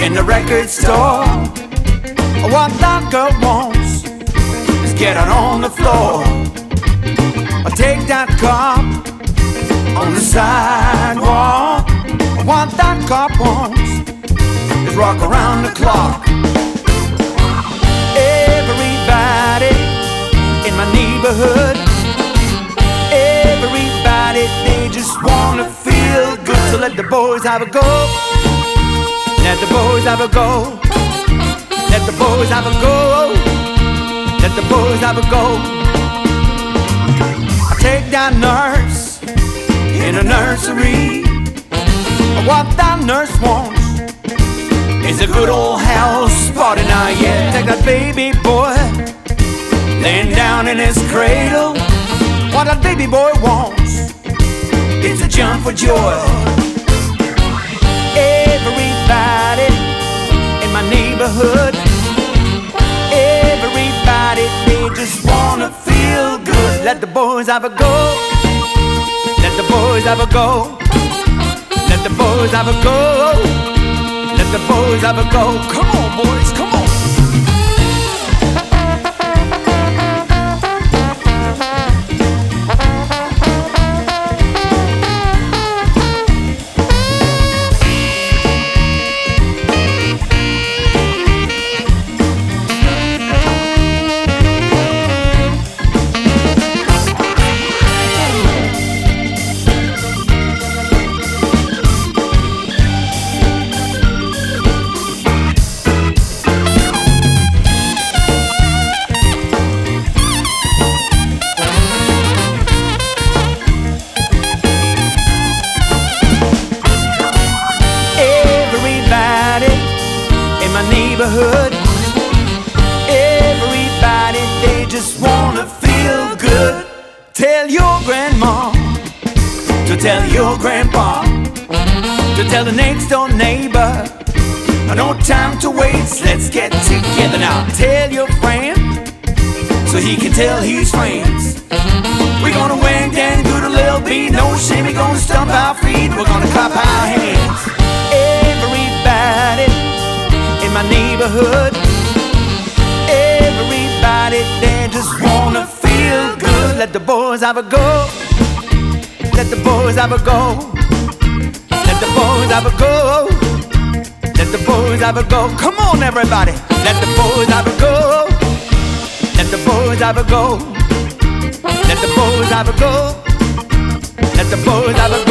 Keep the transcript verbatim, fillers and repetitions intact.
in the record store. What that girl wants is get out on the floor, or take that cop on the sidewalk. What that cop wants is rock around the clock. Everybody in my neighborhood, everybody, they just wanna feel good. So let the boys have a go. Let the boys have a go. Let the boys have a go. Let the boys have a go. I take that nurse in a nursery. What that nurse wants is a good old house party now, yeah. Take that baby boy laying down in his cradle. What that baby boy wants is a jump for joy. Everybody in my neighborhood, everybody, they just wanna feel good. Let the boys have a go. Let the boys have a go. Let the boys have a go. Let the boys have a go. Come on, boys, come on. Neighborhood, everybody, they just wanna feel good. Tell your grandma to tell your grandpa to tell the next door neighbor. No time to waste, let's get together now. Tell your friend so he can tell his friends. We're gonna wang dang do the little beat, no shame, we're gonna stomp our feet, we're gonna clap our hands. Everybody in my neighborhood, everybody, they just wanna feel good. Let the boys have a go. Let the boys have a go. Let the boys have a go. Let the boys have a go. Come on, everybody. Let the boys have a go. Let the boys have a go. Let the boys have a go. Let the boys have a go.